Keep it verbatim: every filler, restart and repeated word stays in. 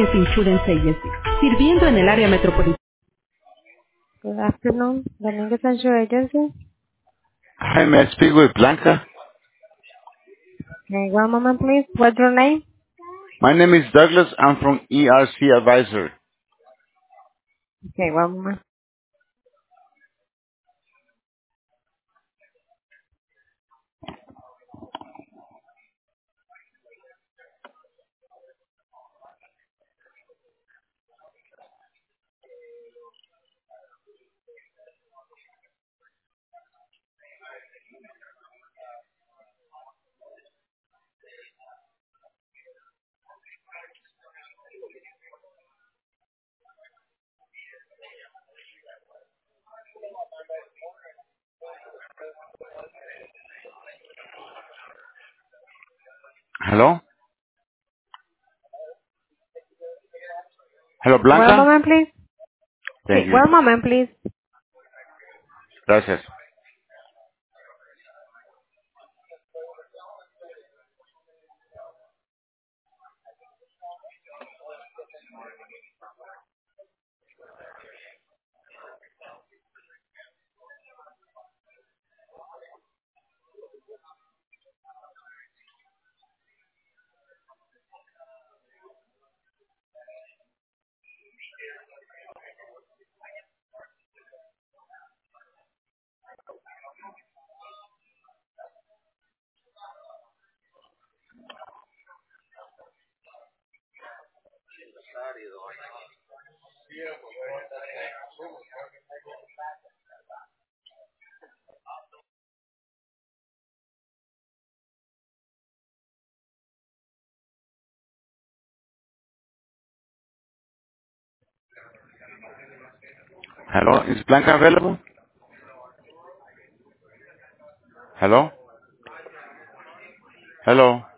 American Insurance Agency, sirviendo en el área metropolitana. Good afternoon, Dominguez Insurance Agency. Hi, may I speak with Blanca? Okay, one moment please. What's your name? My name is Douglas. I'm from E R C Advisor. Okay, one moment. Hello? Hello, One Blanca? moment please. Thank Sí, you. one moment please. Gracias. Hello, is Blanca available? Hello? Hello?